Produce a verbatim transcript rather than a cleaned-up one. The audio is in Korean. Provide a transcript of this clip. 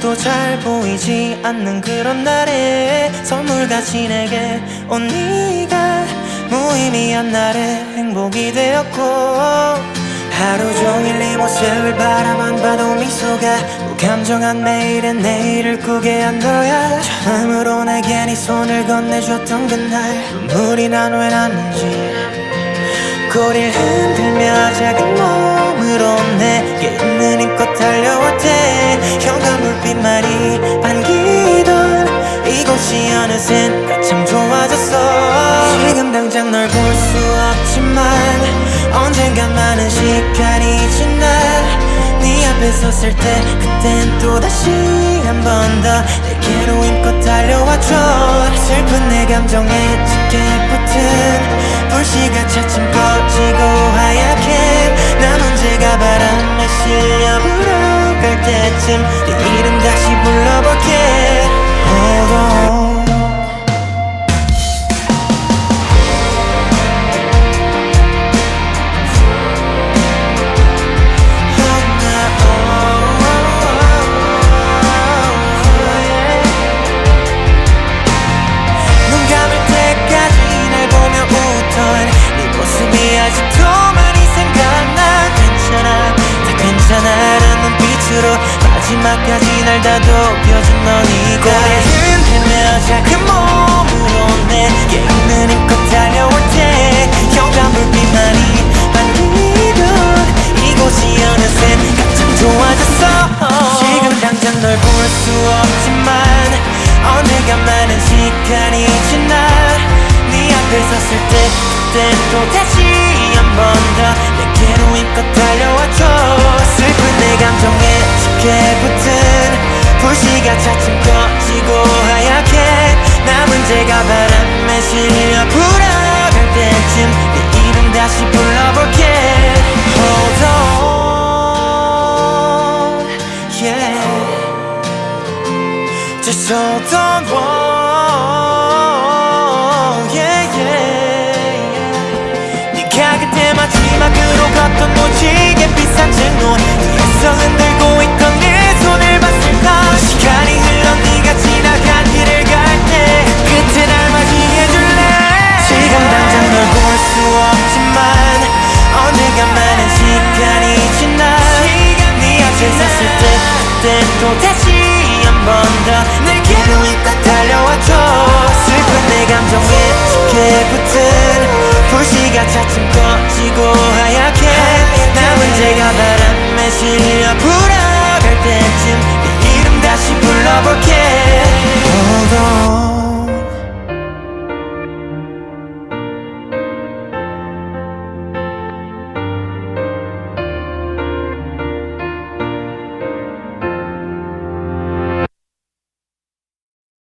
아무것도 잘 보이지 않는 그런 날에 선물같이 내게 온 네가 무의미한 날에 행복이 되었고, 하루 종일 네 모습을 바라만 봐도 미소가 무감정한 매일은 내일을 꾸게 한 너야. 처음으로 내게 네 손을 건네줬던 그날 눈물이 난 왜 났는지, 꼬리를 흔들며 작은 몸으로 내게 있는 힘껏 달려왔대. 현관불빛만이 반기던 이곳이 어느새 참 좋아졌어. 지금 당장 널 볼 수 없지만 언젠간 많은 시간이 지나 네 앞에 섰을 때 그땐 또다시 한 번 더 내게로 힘껏 달려와줘. 슬픈 내 감정에 짙게 붙은 불씨가 차츰 꺼지고 하얗게 난 언제가 바람에 실려 불어갈 때쯤 네 이름 다시 불러볼게. Hold on. 나는 눈빛으로 마지막까지 날 다독여준 너니까. 꼬리를 흔들며 작은 몸으로 내게 있는 힘껏 달려올 때 현관불빛만이 반기던 이곳이 어느새 참 좋아졌어. 지금 당장 널 볼 수 없지만 언젠가 많은 시간이 지나 네 앞에 섰을 때 그땐 또다시 한 번 더 내게로 힘껏 달려와줘. 슬픈 내 감정에 짙게 붙은 불씨가 차츰 꺼지고 하얗게 남은 제가 바람에 실려 불어갈 때쯤 네 이름 다시 불러볼게. Hold on, yeah. Just hold on, yeah, yeah. 네가 그때 마지막으로 걷던 무지개 비싼 증오 뒤에서 흔들고 있던 네 손을 봤을까. 시간이 흘러 네가 지나간 길을 갈 때 그때 날 맞이해줄래. 지금 당장 널 볼 수 없지만 언젠가 많은 시간이 지나 네 앞에 섰을 때 그땐 또다시 한 번 더